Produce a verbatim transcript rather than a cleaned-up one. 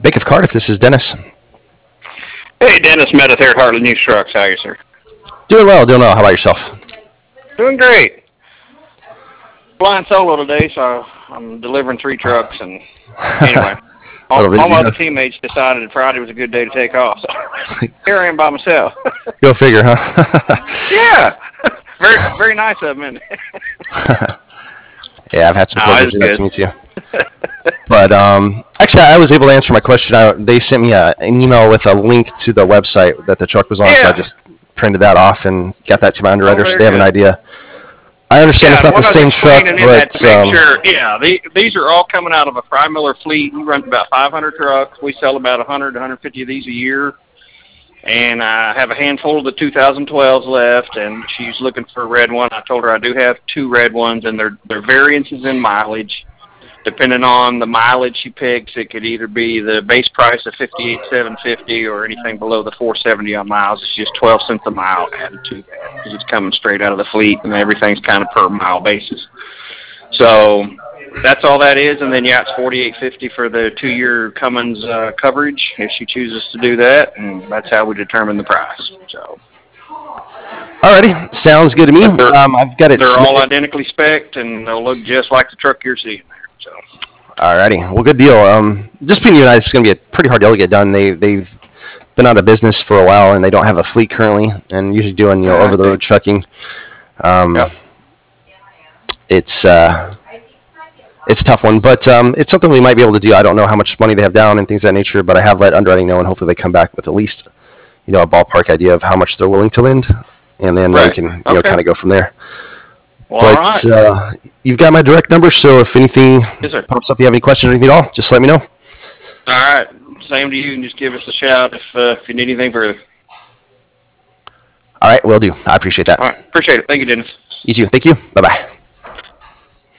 Bank of Cardiff. This is Dennis. Hey, Dennis Meredith here at Harley News Trucks. How are you, sir? Doing well, doing well. How about yourself? Doing great. Flying solo today, so I'm delivering three trucks. And anyway, all, all my other teammates decided Friday was a good day to take off. So here I am by myself. Go figure, huh? Yeah. Very, very nice of them. Yeah, I've had some people do that to me too. But um, actually, I was able to answer my question. I, they sent me a, an email with a link to the website that the truck was on, yeah. So I just printed that off and got that to my underwriter, oh, so they have good. An idea. I understand yeah, it's not the same truck, but um, sure, yeah, the, these are all coming out of a Fry Miller fleet. We run about five hundred trucks. We sell about one hundred to one hundred fifty of these a year. And I have a handful of the two thousand twelves left, and she's looking for a red one. I told her I do have two red ones, and their their variances in mileage. Depending on the mileage she picks, it could either be the base price of fifty-eight seven fifty or anything below the four seventy on miles. It's just twelve cents a mile added to that because it's coming straight out of the fleet, and everything's kind of per mile basis. So that's all that is, and then yeah, it's forty-eight fifty for the two-year Cummins uh, coverage if she chooses to do that, and that's how we determine the price. So. Alrighty, sounds good to me. Um, I've got it. They're all identically spec'd, and they'll look just like the truck you're seeing there. So. Alrighty, well, good deal. Um, just between you and I, it's going to be a pretty hard deal to get done. They they've been out of business for a while, and they don't have a fleet currently, and usually doing you know over the road trucking. Um, yep. It's uh, it's a tough one, but um, it's something we might be able to do. I don't know how much money they have down and things of that nature, but I have let underwriting know, and hopefully they come back with at least you know a ballpark idea of how much they're willing to lend, and then right. we can you okay. know kind of go from there. Well, but all right. uh, you've got my direct number, so if anything yes, pops up, you have any questions or anything at all, just let me know. All right. Same to you, and just give us a shout if uh, if you need anything further. All right, will do. I appreciate that. All right. Appreciate it. Thank you, Dennis. You too. Thank you. Bye-bye.